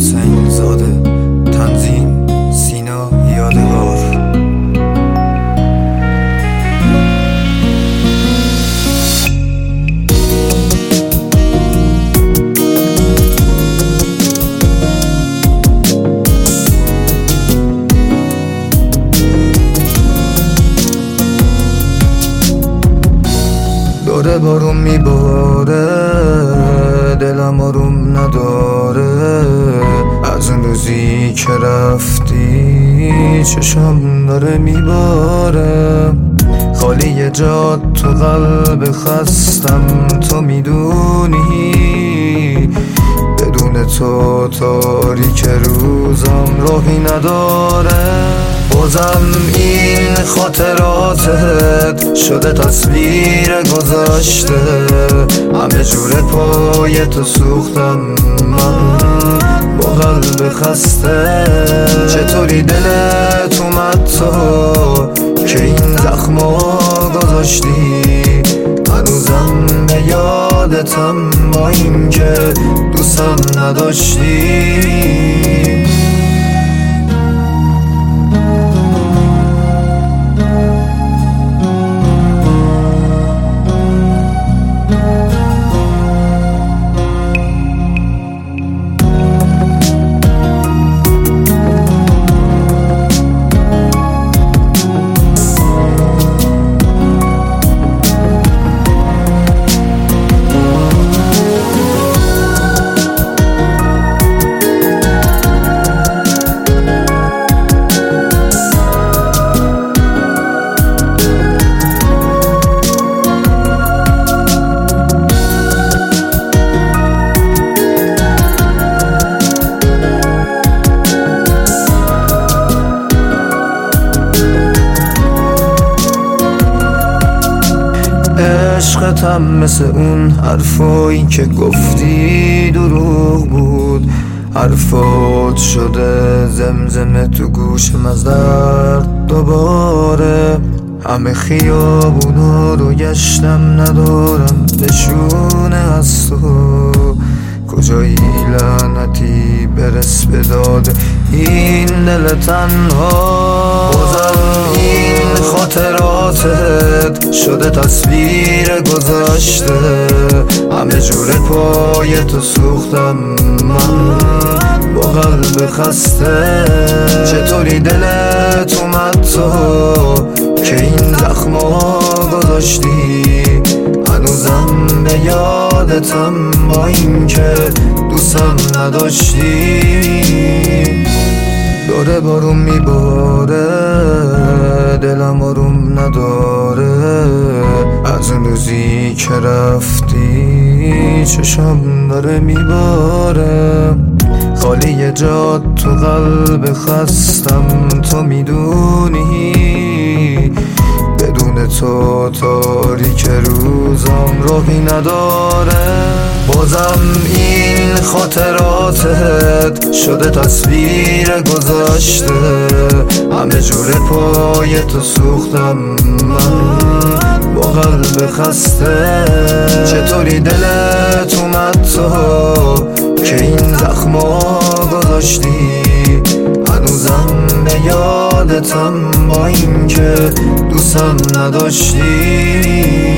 حسین زاده. تنظیم سینا یادگار. داره بارون میباره، دلم آروم نداره. از اون روزی که رفتی چشم داره میباره. خالی جات تو قلب خستم، تو میدونی بدون تو تاریک روزم راهی نداره. بازم این خاطراتت شده تصویر گذشته. همه جور پای تو سوختم من با قلب خسته. چطوری دلت اومد تو که این زخما گذاشتی؟ هنوزم به یادتم با این که دوستم نداشتی. عشقتم مثل اون حرفایی که گفتی دروغ بود. حرفات شده زمزمه تو گوشم از درد دوباره. همه خیابونا رو گشتم ندارم نشونه از تو. کجایی لعنتی برس به داد این دل تنها؟ بازم این خاطراتت شده تصویر گذشته. همه جور پای تو سوختم من با قلب خسته. چطوری دلت اومد تو که این زخما گذاشتی؟ هنوزم به یادتم با این که دوستم نداشتی. داره بارون میباره، دلم آروم نداره. از اون روزی که رفتی چشم داره میباره. خالی جات تو قلب خستم، تو میدونی بدون تو تاریک روزم راهی نداره. بازم این خاطراتت شده تصویر گذشته. همه جور پای تو سوختم من با قلب خسته. چطوری دلت اومد تو که این زخما گذاشتی؟ هنوزم به یادتم با این که دوستم نداشتی.